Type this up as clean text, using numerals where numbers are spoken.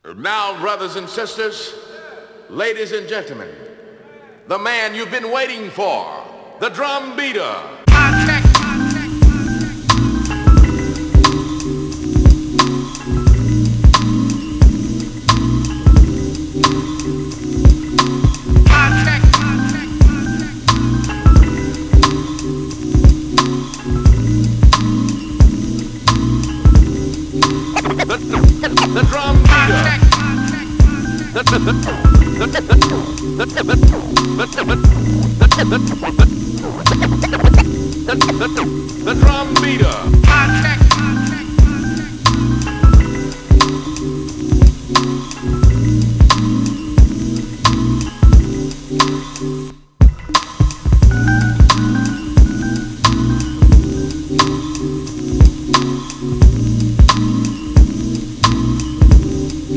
Now, brothers and sisters, ladies and gentlemen, the man you've been waiting for, the drum beater. The drum beater. The drum beater.